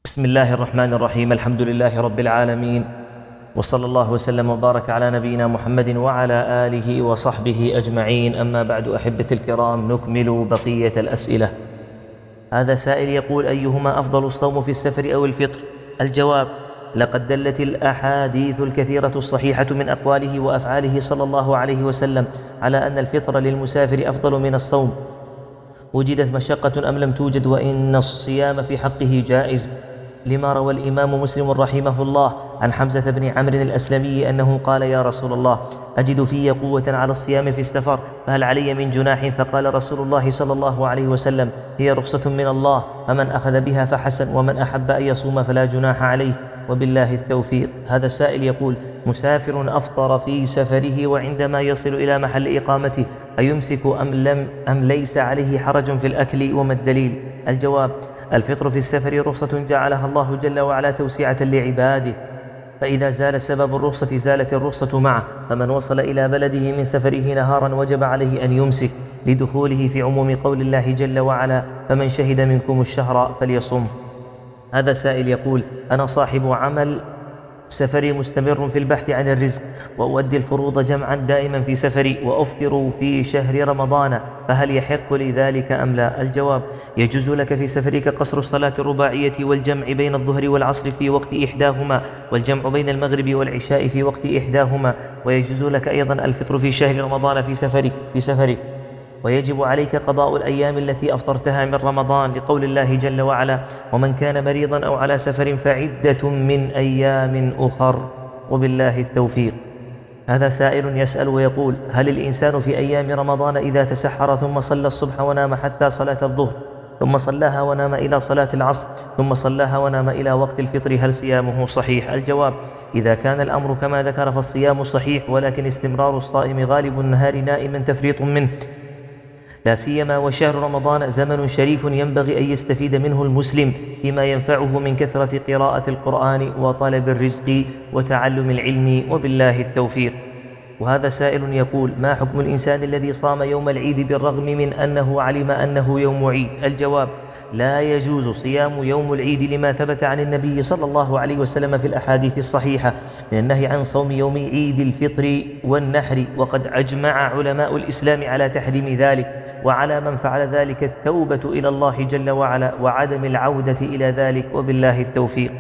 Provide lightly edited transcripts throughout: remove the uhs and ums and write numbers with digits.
بسم الله الرحمن الرحيم. الحمد لله رب العالمين، وصلى الله وسلم وبارك على نبينا محمد وعلى آله وصحبه أجمعين. أما بعد، أحبتي الكرام، نكمل بقية الأسئلة. هذا سائل يقول: أيهما أفضل، الصوم في السفر أو الفطر؟ الجواب: لقد دلت الأحاديث الكثيرة الصحيحة من أقواله وأفعاله صلى الله عليه وسلم على أن الفطر للمسافر أفضل من الصوم، وجدت مشقة أم لم توجد، وإن الصيام في حقه جائز، لما روى الإمام مسلم رحمه الله عن حمزة بن عمرو الأسلمي أنه قال: يا رسول الله، أجد في قوة على الصيام في السفر، فهل علي من جناح؟ فقال رسول الله صلى الله عليه وسلم: هي رخصة من الله، فمن أخذ بها فحسن، ومن أحب أن يصوم فلا جناح عليه، وبالله التوفيق. هذا السائل يقول: مسافر أفطر في سفره، وعندما يصل إلى محل إقامته أيمسك أم ليس عليه حرج في الأكل، وما الدليل؟ الجواب: الفطر في السفر رخصة جعلها الله جل وعلا توسعة لعباده، فإذا زال سبب الرخصة زالت الرخصة معه، فمن وصل إلى بلده من سفره نهارا وجب عليه أن يمسك، لدخوله في عموم قول الله جل وعلا: فمن شهد منكم الشهر فليصم. هذا سائل يقول: أنا صاحب عمل سفري مستمر في البحث عن الرزق، وأؤدي الفروض جمعا دائما في سفري، وأفطر في شهر رمضان، فهل يحق لي ذلك أم لا؟ الجواب: يجوز لك في سفرك قصر الصلاة الرباعية والجمع بين الظهر والعصر في وقت إحداهما، والجمع بين المغرب والعشاء في وقت إحداهما، ويجوز لك أيضا الفطر في شهر رمضان في سفرك، ويجب عليك قضاء الأيام التي أفطرتها من رمضان، لقول الله جل وعلا: ومن كان مريضا أو على سفر فعدة من أيام أخر، وبالله التوفيق. هذا سائل يسأل ويقول: هل الإنسان في أيام رمضان إذا تسحر ثم صلى الصبح ونام حتى صلاة الظهر، ثم صلاها ونام إلى صلاة العصر، ثم صلاها ونام إلى وقت الفطر، هل صيامه صحيح؟ الجواب: إذا كان الأمر كما ذكر فالصيام صحيح، ولكن استمرار الصائم غالب النهار نائما تفريط منه، لا سيما وشهر رمضان زمن شريف ينبغي أن يستفيد منه المسلم فيما ينفعه من كثرة قراءة القرآن وطلب الرزق وتعلم العلم، وبالله التوفيق. وهذا سائل يقول: ما حكم الإنسان الذي صام يوم العيد بالرغم من أنه علم أنه يوم عيد؟ الجواب: لا يجوز صيام يوم العيد لما ثبت عن النبي صلى الله عليه وسلم في الأحاديث الصحيحة من النهي عن صوم يوم عيد الفطر والنحر، وقد أجمع علماء الإسلام على تحريم ذلك، وعلى من فعل ذلك التوبة إلى الله جل وعلا وعدم العودة إلى ذلك، وبالله التوفيق.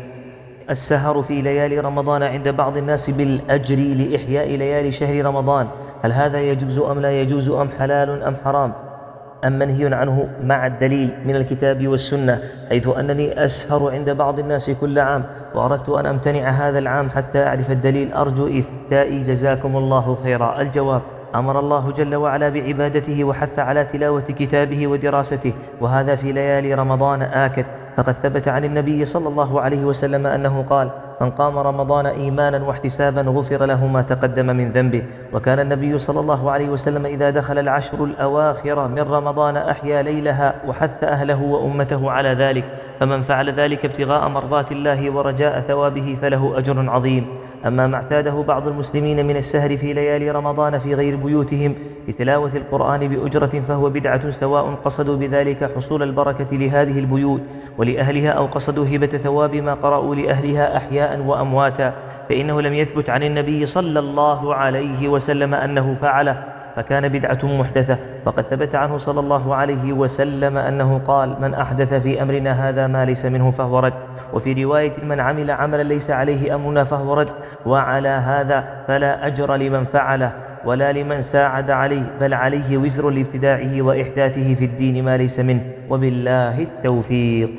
السهر في ليالي رمضان عند بعض الناس بالأجر لإحياء ليالي شهر رمضان، هل هذا يجوز أم لا يجوز، أم حلال أم حرام، أم منهي عنه مع الدليل من الكتاب والسنة، حيث أنني أسهر عند بعض الناس كل عام، وأردت أن أمتنع هذا العام حتى أعرف الدليل، أرجو إفتائي جزاكم الله خيرا. الجواب: أمر الله جل وعلا بعبادته وحث على تلاوة كتابه ودراسته، وهذا في ليالي رمضان آكد، فقد ثبت عن النبي صلى الله عليه وسلم أنه قال: من قام رمضان إيمانا واحتسابا غفر له ما تقدم من ذنبه. وكان النبي صلى الله عليه وسلم إذا دخل العشر الأواخر من رمضان أحيا ليلها وحث أهله وأمته على ذلك، فمن فعل ذلك ابتغاء مرضات الله ورجاء ثوابه فله أجر عظيم. أما ما اعتاده بعض المسلمين من السهر في ليالي رمضان في غير بيوتهم بتلاوة القرآن بأجرة فهو بدعة، سواء قصدوا بذلك حصول البركة لهذه البيوت ولأهلها، أو قصدوا هبة ثواب ما قرأوا لأهلها أحياء وأمواتا، فإنه لم يثبت عن النبي صلى الله عليه وسلم أنه فعله، فكان بدعة محدثة. فقد ثبت عنه صلى الله عليه وسلم أنه قال: من أحدث في أمرنا هذا ما ليس منه فهو رد. وفي رواية: من عمل عملا ليس عليه أمرنا فهو رد. وعلى هذا فلا أجر لمن فعله ولا لمن ساعد عليه، بل عليه وزر لابتداعه وإحداثه في الدين ما ليس منه، وبالله التوفيق.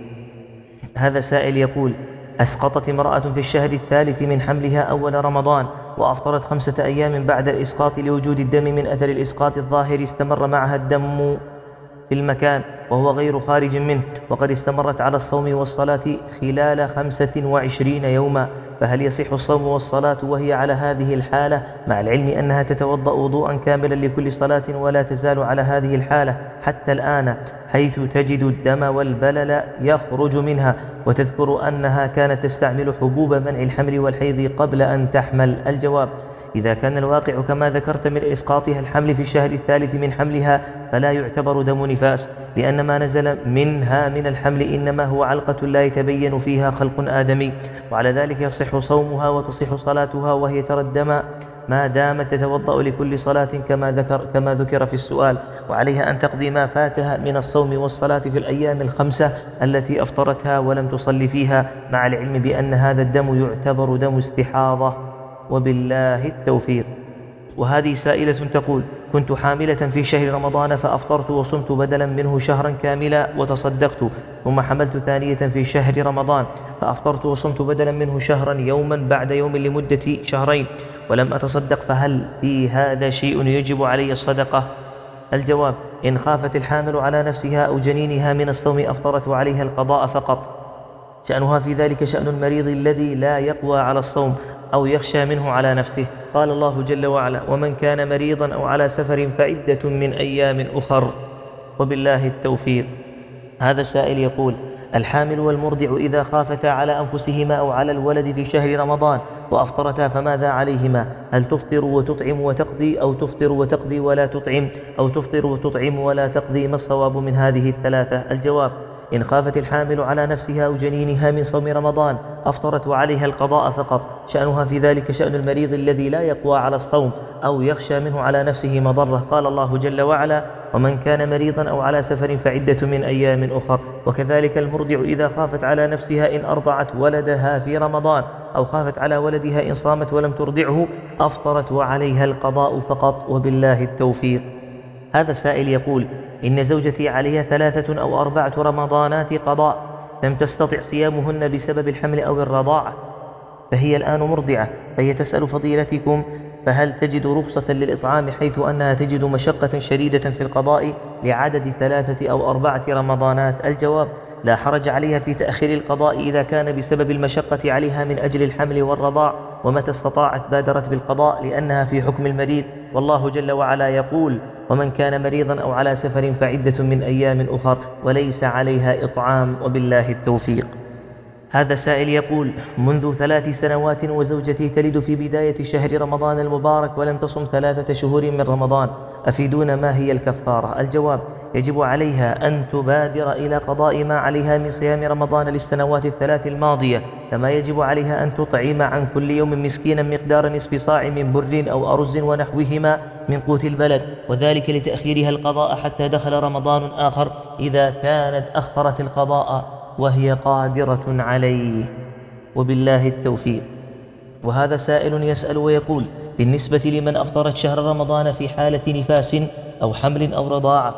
هذا سائل يقول: أسقطت امرأة في الشهر الثالث من حملها أول رمضان، وأفطرت 5 أيام بعد الإسقاط لوجود الدم من أثر الإسقاط الظاهر، استمر معها الدم في المكان وهو غير خارج منه، وقد استمرت على الصوم والصلاة خلال 25 يوما، فهل يصح الصوم والصلاة وهي على هذه الحالة، مع العلم أنها تتوضأ وضوءا كاملا لكل صلاة ولا تزال على هذه الحالة حتى الآن، حيث تجد الدم والبلل يخرج منها، وتذكر أنها كانت تستعمل حبوب منع الحمل والحيض قبل أن تحمل؟ الجواب: إذا كان الواقع كما ذكرت من إسقاطها الحمل في الشهر الثالث من حملها فلا يعتبر دم نفاس، لأن ما نزل منها من الحمل إنما هو علقة لا يتبين فيها خلق آدمي، وعلى ذلك يصح صومها وتصح صلاتها وهي ترى الدم ما دامت تتوضأ لكل صلاة كما ذكر في السؤال، وعليها أن تقضي ما فاتها من الصوم والصلاة في الأيام الخمسة التي أفطرتها ولم تصلي فيها، مع العلم بأن هذا الدم يعتبر دم استحاضة، وبالله التوفيق. وهذه سائلة تقول: كنت حاملة في شهر رمضان فأفطرت وصمت بدلا منه شهرا كاملا وتصدقت، ثم حملت ثانية في شهر رمضان فأفطرت وصمت بدلا منه شهرا يوما بعد يوم لمدة شهرين ولم أتصدق، فهل في هذا شيء يجب علي الصدقة؟ الجواب: إن خافت الحامل على نفسها أو جنينها من الصوم أفطرت وعليها القضاء فقط، شأنها في ذلك شأن المريض الذي لا يقوى على الصوم أو يخشى منه على نفسه. قال الله جل وعلا: ومن كان مريضا أو على سفر فعدة من أيام أخر، وبالله التوفيق. هذا سائل يقول: الحامل والمرضع إذا خافتا على أنفسهما أو على الولد في شهر رمضان وأفطرتا فماذا عليهما؟ هل تفطر وتطعم وتقضي، أو تفطر وتقضي ولا تطعم، أو تفطر وتطعم ولا تقضي؟ ما الصواب من هذه الثلاثة؟ الجواب: إن خافت الحامل على نفسها أو جنينها من صوم رمضان أفطرت وعليها القضاء فقط، شأنها في ذلك شأن المريض الذي لا يقوى على الصوم أو يخشى منه على نفسه مضرة. قال الله جل وعلا: ومن كان مريضا أو على سفر فعدة من أيام أخر. وكذلك المرضع إذا خافت على نفسها إن أرضعت ولدها في رمضان أو خافت على ولدها إن صامت ولم ترضعه أفطرت وعليها القضاء فقط، وبالله التوفيق. هذا سائل يقول: إن زوجتي عليها 3 أو 4 رمضانات قضاء لم تستطع صيامهن بسبب الحمل أو الرضاعة، فهي الآن مرضعة، فهي تسأل فضيلتكم: فهل تجد رخصة للإطعام حيث أنها تجد مشقة شديدة في القضاء لعدد 3 أو 4 رمضانات؟ الجواب: لا حرج عليها في تأخير القضاء إذا كان بسبب المشقة عليها من أجل الحمل والرضاع، ومتى استطاعت بادرت بالقضاء لأنها في حكم المريض، والله جل وعلا يقول: ومن كان مريضا أو على سفر فعدة من أيام أخر، وليس عليها إطعام، وبالله التوفيق. هذا سائل يقول: منذ 3 سنوات وزوجتي تلد في بداية شهر رمضان المبارك ولم تصم 3 شهور من رمضان، أفيدونا ما هي الكفارة؟ الجواب: يجب عليها أن تبادر إلى قضاء ما عليها من صيام رمضان للسنوات ال3 الماضية، كما يجب عليها أن تطعم عن كل يوم مسكينا مقدار نصف صاع من بر أو أرز ونحوهما من قوت البلد، وذلك لتأخيرها القضاء حتى دخل رمضان آخر إذا كانت أخرت القضاء وهي قادرة عليه، وبالله التوفيق. وهذا سائل يسأل ويقول: بالنسبة لمن أفطرت شهر رمضان في حالة نفاس أو حمل أو رضاعة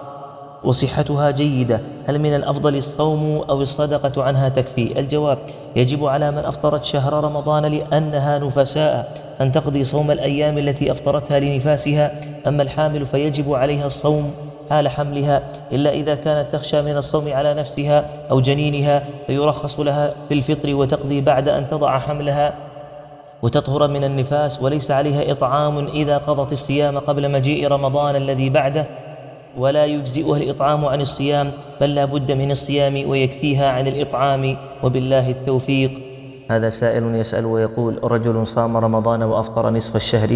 وصحتها جيدة، هل من الأفضل الصوم أو الصدقة عنها تكفي؟ الجواب: يجب على من أفطرت شهر رمضان لأنها نفساء أن تقضي صوم الأيام التي أفطرتها لنفاسها، أما الحامل فيجب عليها الصوم حال حملها، إلا إذا كانت تخشى من الصوم على نفسها أو جنينها فيرخص لها في الفطر وتقضي بعد أن تضع حملها وتطهر من النفاس، وليس عليها إطعام إذا قضت الصيام قبل مجيء رمضان الذي بعده، ولا يجزئها الإطعام عن الصيام، بل لا بد من الصيام ويكفيها عن الإطعام، وبالله التوفيق. هذا سائل يسأل ويقول: رجل صام رمضان وأفطر نصف الشهر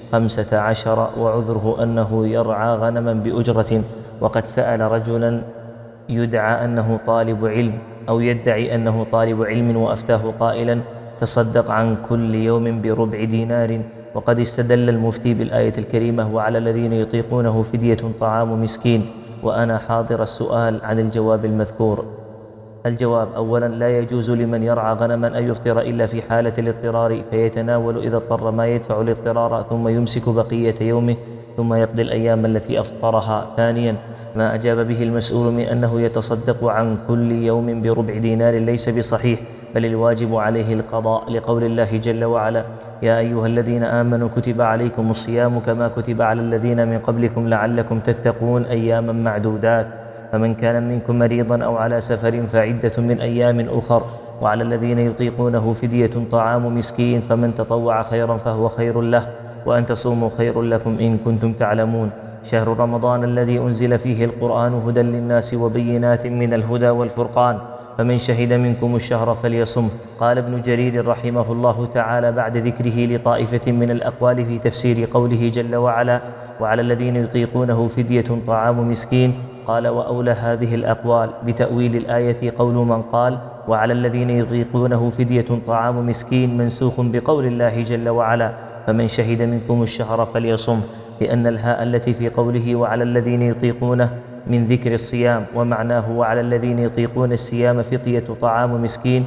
15 وعذره أنه يرعى غنما بأجرة، وقد سأل رجلا يدعى أنه طالب علم أو يدعي أنه طالب علم وأفتاه قائلا: تصدق عن كل يوم بربع دينار، وقد استدل المفتي بالآية الكريمة: وعلى الذين يطيقونه فدية طعام مسكين، وأنا حاضر السؤال عن الجواب المذكور. الجواب: أولا، لا يجوز لمن يرعى غنما أن يفطر إلا في حالة الاضطرار، فيتناول إذا اضطر ما يدفع الاضطرار ثم يمسك بقية يومه ثم يقضي الأيام التي أفطرها. ثانيا، ما أجاب به المسؤول من أنه يتصدق عن كل يوم بربع دينار ليس بصحيح، بل الواجب عليه القضاء، لقول الله جل وعلا: يا أيها الذين آمنوا كتب عليكم الصيام كما كتب على الذين من قبلكم لعلكم تتقون أياما معدودات، فمن كان منكم مريضا أو على سفر فعدة من أيام أخر، وعلى الذين يطيقونه فدية طعام مسكين، فمن تطوع خيرا فهو خير له، وأن تصوموا خير لكم إن كنتم تعلمون. شهر رمضان الذي أنزل فيه القرآن هدى للناس وبينات من الهدى والفرقان، فمن شهد منكم الشهر فليصم. قال ابن جرير رحمه الله تعالى بعد ذكره لطائفة من الأقوال في تفسير قوله جل وعلا: وعلى الذين يطيقونه فدية طعام مسكين، قال: وأولى هذه الأقوال بتأويل الآية قول من قال: وعلى الذين يطيقونه فدية طعام مسكين، منسوخ بقول الله جل وعلا: فمن شهد منكم الشهر فليصم، لأن الهاء التي في قوله وعلى الذين يطيقونه من ذكر الصيام، ومعناه وعلى الذين يطيقون الصيام فدية طعام مسكين.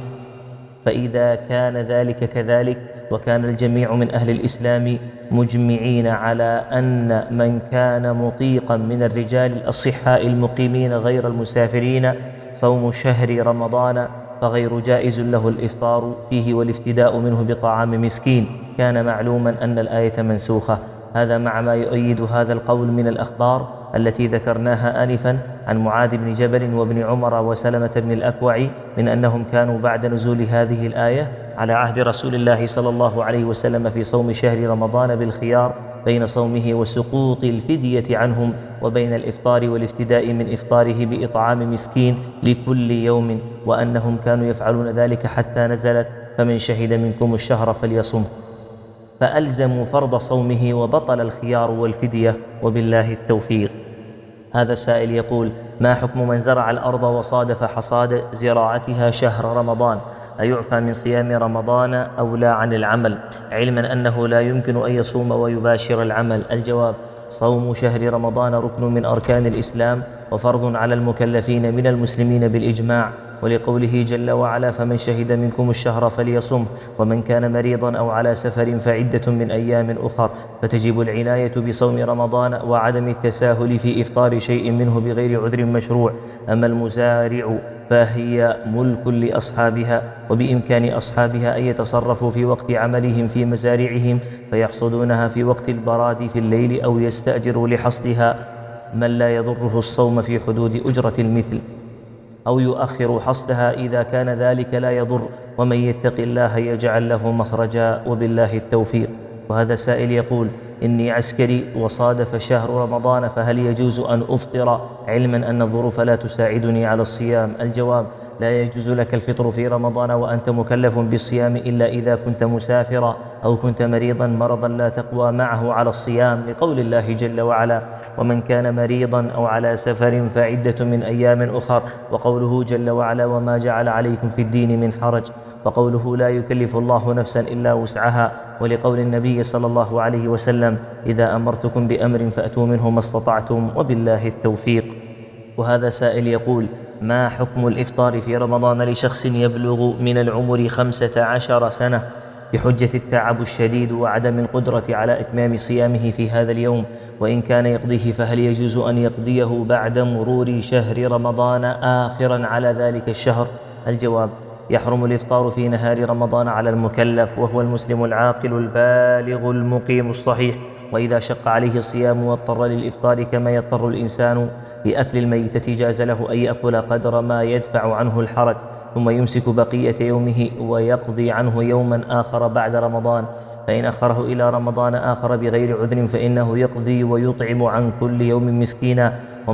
فإذا كان ذلك كذلك، وكان الجميع من أهل الإسلام مجمعين على أن من كان مطيقا من الرجال الأصحاء المقيمين غير المسافرين صوم شهر رمضان، فغير جائز له الإفطار فيه والافتداء منه بطعام مسكين، كان معلوما أن الآية منسوخة. هذا مع ما يؤيد هذا القول من الأخبار التي ذكرناها آنفا عن معاذ بن جبل وابن عمر وسلمة بن الأكوع من أنهم كانوا بعد نزول هذه الآية على عهد رسول الله صلى الله عليه وسلم في صوم شهر رمضان بالخيار بين صومه وسقوط الفدية عنهم، وبين الإفطار والافتداء من إفطاره بإطعام مسكين لكل يوم، وأنهم كانوا يفعلون ذلك حتى نزلت: فمن شهد منكم الشهر فليصم، فألزموا فرض صومه وبطل الخيار والفدية، وبالله التوفيق. هذا سائل يقول: ما حكم من زرع الأرض وصادف حصاد زراعتها شهر رمضان؟ أيعفى من صيام رمضان أو لا عن العمل، علما أنه لا يمكن أن يصوم ويباشر العمل؟ الجواب: صوم شهر رمضان ركن من أركان الإسلام، وفرض على المكلفين من المسلمين بالإجماع، ولقوله جل وعلا: فمن شهد منكم الشهر فليصم، ومن كان مريضا أو على سفر فعدة من أيام أخر، فتجب العناية بصوم رمضان وعدم التساهل في إفطار شيء منه بغير عذر مشروع. أما المزارع فهي ملك لأصحابها، وبإمكان أصحابها أن يتصرفوا في وقت عملهم في مزارعهم فيحصدونها في وقت البراد في الليل، أو يستأجروا لحصدها من لا يضره الصوم في حدود أجرة المثل، أو يؤخر حصدها إذا كان ذلك لا يضر، ومن يتق الله يجعل له مخرجا، وبالله التوفيق. وهذا سائل يقول: إني عسكري وصادف شهر رمضان، فهل يجوز أن أفطر علما أن الظروف لا تساعدني على الصيام؟ الجواب: لا يجوز لك الفطر في رمضان وأنت مكلف بالصيام إلا إذا كنت مسافرا أو كنت مريضا مرضا لا تقوى معه على الصيام، لقول الله جل وعلا: ومن كان مريضا أو على سفر فعدة من أيام أخر، وقوله جل وعلا: وما جعل عليكم في الدين من حرج، وقوله: لا يكلف الله نفسا إلا وسعها، ولقول النبي صلى الله عليه وسلم: إذا أمرتكم بأمر فأتوا منه ما استطعتم، وبالله التوفيق. وهذا سائل يقول: ما حكم الإفطار في رمضان لشخص يبلغ من العمر 15 سنة بحجة التعب الشديد وعدم القدرة على إتمام صيامه في هذا اليوم، وإن كان يقضيه فهل يجوز أن يقضيه بعد مرور شهر رمضان آخرا على ذلك الشهر؟ الجواب: يحرم الإفطار في نهار رمضان على المكلف، وهو المسلم العاقل البالغ المقيم الصحيح، وإذا شق عليه الصيام واضطر للإفطار كما يضطر الإنسان لأكل الميتة جاز له أن يأكل قدر ما يدفع عنه الحرج، ثم يمسك بقية يومه ويقضي عنه يوما آخر بعد رمضان، فإن أخره إلى رمضان آخر بغير عذر فإنه يقضي ويطعم عن كل يوم مسكينا.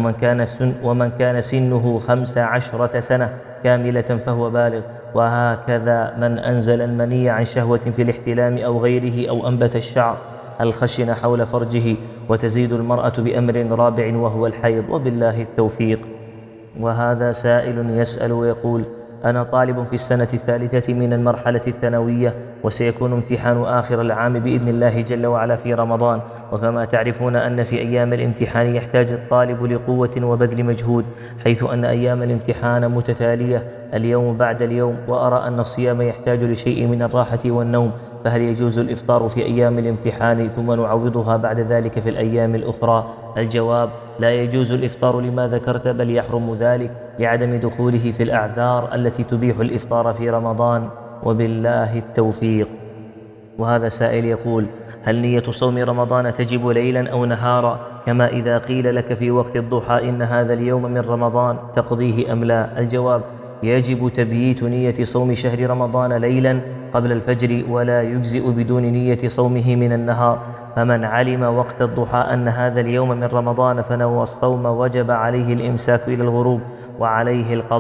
ومن كان سنه 15 سنة كاملة فهو بالغ. وهكذا من أنزل المني عن شهوة في الاحتلام أو غيره، أو أنبت الشعر الخشن حول فرجه، وتزيد المرأة بأمر رابع وهو الحيض، وبالله التوفيق. وهذا سائل يسأل ويقول: أنا طالب في السنة الثالثة من المرحلة الثانوية، وسيكون امتحان آخر العام بإذن الله جل وعلا في رمضان، وكما تعرفون أن في أيام الامتحان يحتاج الطالب لقوة وبذل مجهود، حيث أن أيام الامتحان متتالية اليوم بعد اليوم، وأرى أن الصيام يحتاج لشيء من الراحة والنوم، فهل يجوز الإفطار في أيام الامتحان ثم نعوضها بعد ذلك في الأيام الأخرى؟ الجواب: لا يجوز الإفطار لما ذكرت، بل يحرم ذلك لعدم دخوله في الأعذار التي تبيح الإفطار في رمضان، وبالله التوفيق. وهذا سائل يقول: هل نية صوم رمضان تجب ليلا أو نهارا، كما إذا قيل لك في وقت الضحى إن هذا اليوم من رمضان تقضيه أم لا؟ الجواب: يجب تبييت نية صوم شهر رمضان ليلا قبل الفجر، ولا يجزئ بدون نية صومه من النهار، فمن علم وقت الضحى أن هذا اليوم من رمضان فنوى الصوم وجب عليه الإمساك إلى الغروب وعليه القضاء،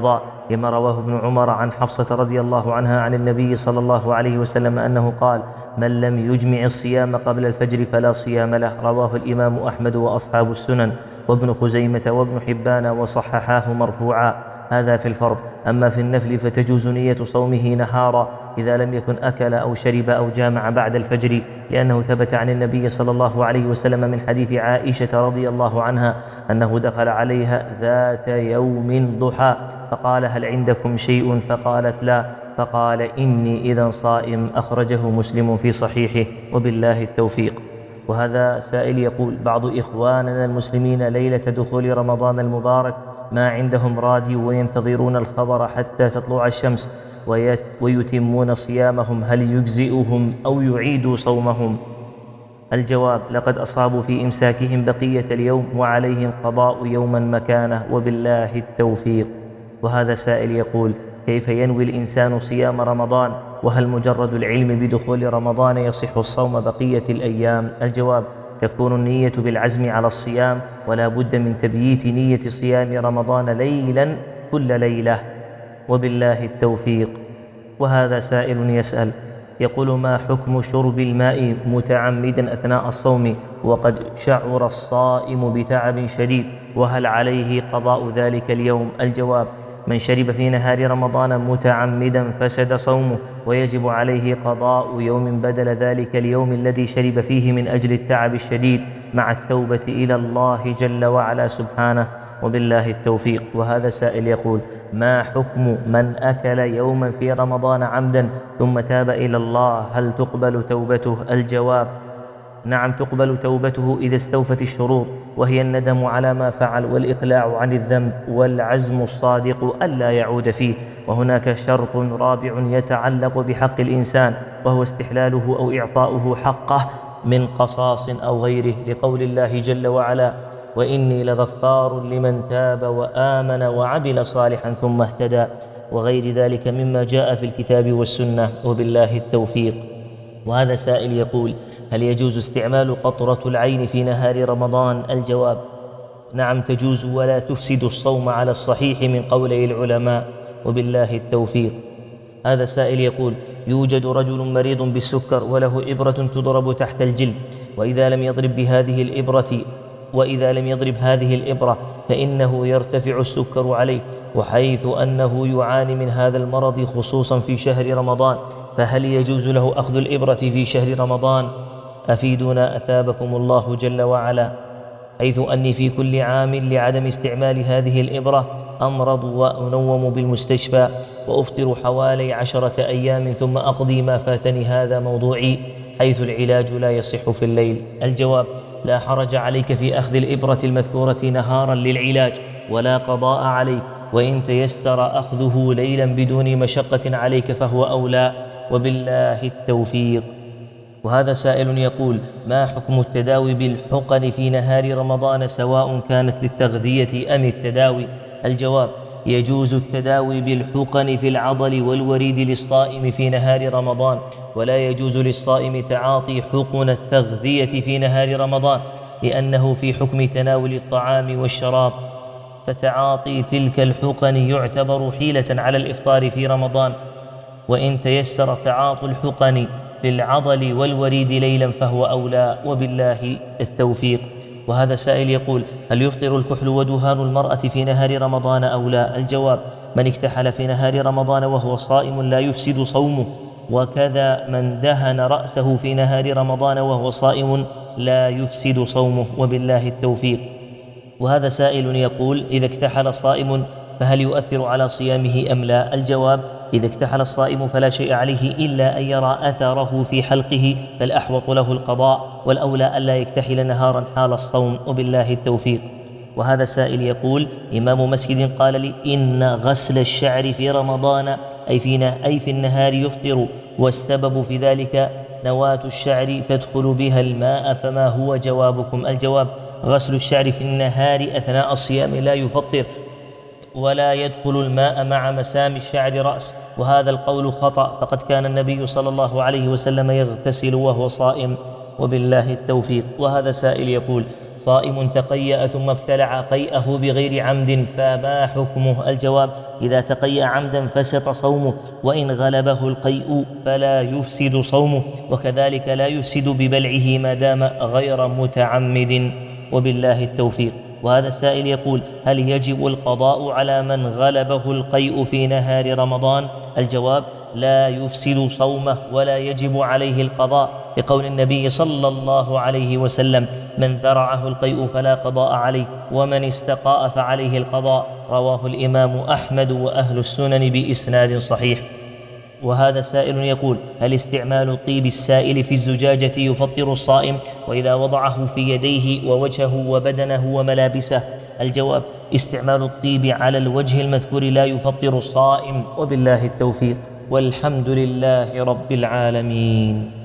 لما رواه ابن عمر عن حفصة رضي الله عنها عن النبي صلى الله عليه وسلم أنه قال: من لم يجمع الصيام قبل الفجر فلا صيام له. رواه الإمام أحمد وأصحاب السنن وابن خزيمة وابن حبان وصححاه مرفوعا. هذا في الفرض. أما في النفل فتجوز نية صومه نهارا إذا لم يكن أكل أو شرب أو جامع بعد الفجر، لأنه ثبت عن النبي صلى الله عليه وسلم من حديث عائشة رضي الله عنها أنه دخل عليها ذات يوم ضحى فقال: هل عندكم شيء؟ فقالت: لا. فقال: إني إذا صائم. أخرجه مسلم في صحيحه، وبالله التوفيق. وهذا سائل يقول: بعض إخواننا المسلمين ليلة دخول رمضان المبارك ما عندهم راديو وينتظرون الخبر حتى تطلع الشمس ويتمون صيامهم، هل يجزئهم أو يعيدوا صومهم؟ الجواب: لقد أصابوا في إمساكهم بقية اليوم وعليهم قضاء يوما مكانه، وبالله التوفيق. وهذا سائل يقول: كيف ينوي الإنسان صيام رمضان؟ وهل مجرد العلم بدخول رمضان يصح الصوم بقية الأيام؟ الجواب: تكون النية بالعزم على الصيام، ولا بد من تبييت نية صيام رمضان ليلا كل ليلة، وبالله التوفيق. وهذا سائل يسأل يقول: ما حكم شرب الماء متعمدا أثناء الصوم وقد شعر الصائم بتعب شديد، وهل عليه قضاء ذلك اليوم؟ الجواب: من شرب في نهار رمضان متعمدا فسد صومه، ويجب عليه قضاء يوم بدل ذلك اليوم الذي شرب فيه من أجل التعب الشديد، مع التوبة إلى الله جل وعلا سبحانه، وبالله التوفيق. وهذا سائل يقول: ما حكم من أكل يوما في رمضان عمدا ثم تاب إلى الله، هل تقبل توبته؟ الجواب: نعم، تقبل توبته إذا استوفت الشروط، وهي الندم على ما فعل والإقلاع عن الذنب والعزم الصادق ألا يعود فيه. وهناك شرط رابع يتعلق بحق الإنسان، وهو استحلاله أو إعطاؤه حقه من قصاص أو غيره، لقول الله جل وعلا: وإني لغفار لمن تاب وآمن وعمل صالحا ثم اهتدى، وغير ذلك مما جاء في الكتاب والسنة، وبالله التوفيق. وهذا سائل يقول: هل يجوز استعمال قطرة العين في نهار رمضان؟ الجواب: نعم تجوز، ولا تفسد الصوم على الصحيح من قولي العلماء، وبالله التوفيق. هذا سائل يقول: يوجد رجل مريض بالسكر وله إبرة تضرب تحت الجلد، وإذا لم يضرب هذه الإبرة فإنه يرتفع السكر عليه، وحيث أنه يعاني من هذا المرض خصوصا في شهر رمضان، فهل يجوز له أخذ الإبرة في شهر رمضان؟ أفيدونا أثابكم الله جل وعلا، حيث أني في كل عام لعدم استعمال هذه الإبرة أمرض وأنوم بالمستشفى وأفطر حوالي 10 أيام ثم أقضي ما فاتني. هذا موضوعي، حيث العلاج لا يصح في الليل. الجواب: لا حرج عليك في أخذ الإبرة المذكورة نهارا للعلاج، ولا قضاء عليك، وإن تيسر أخذه ليلا بدون مشقة عليك فهو أولى، وبالله التوفيق. وهذا سائل يقول: ما حكم التداوي بالحقن في نهار رمضان سواء كانت للتغذية أم التداوي؟ الجواب: يجوز التداوي بالحقن في العضل والوريد للصائم في نهار رمضان، ولا يجوز للصائم تعاطي حقن التغذية في نهار رمضان، لأنه في حكم تناول الطعام والشراب، فتعاطي تلك الحقن يعتبر حيلة على الإفطار في رمضان، وإن تيسر تعاطي الحقن في العضل والوريد ليلا فهو أولى، وبالله التوفيق. وهذا سائل يقول: هل يفطر الكحل ودهان المرأة في نهار رمضان أو لا؟ الجواب: من اكتحل في نهار رمضان وهو صائم لا يفسد صومه، وكذا من دهن رأسه في نهار رمضان وهو صائم لا يفسد صومه، وبالله التوفيق. وهذا سائل يقول: إذا اكتحل صائم فهل يؤثر على صيامه أم لا؟ الجواب: إذا اكتحل الصائم فلا شيء عليه إلا أن يرى أثره في حلقه، فالأحوط له القضاء، والأولى ألا يكتحل نهارا حال الصوم، وبالله التوفيق. وهذا سائل يقول: إمام مسجد قال لي إن غسل الشعر في رمضان أي في النهار يفطر، والسبب في ذلك نواة الشعر تدخل بها الماء، فما هو جوابكم؟ الجواب: غسل الشعر في النهار أثناء الصيام لا يفطر، ولا يدخل الماء مع مسام الشعر رأس، وهذا القول خطأ، فقد كان النبي صلى الله عليه وسلم يغتسل وهو صائم، وبالله التوفيق. وهذا سائل يقول: صائم تقيأ ثم ابتلع قيئه بغير عمد فما حكمه؟ الجواب: إذا تقيأ عمدا فسد صومه، وإن غلبه القيء فلا يفسد صومه، وكذلك لا يفسد ببلعه ما دام غير متعمد. وبالله التوفيق. وهذا السائل يقول: هل يجب القضاء على من غلبه القيء في نهار رمضان؟ الجواب: لا يفسد صومه ولا يجب عليه القضاء، لقول النبي صلى الله عليه وسلم: من ذرعه القيء فلا قضاء عليه، ومن استقاء فعليه القضاء. رواه الإمام أحمد وأهل السنن بإسناد صحيح. وهذا سائل يقول: هل استعمال طيب السائل في الزجاجة يفطر الصائم، وإذا وضعه في يديه ووجهه وبدنه وملابسه؟ الجواب: استعمال الطيب على الوجه المذكور لا يفطر الصائم. وبالله التوفيق، والحمد لله رب العالمين.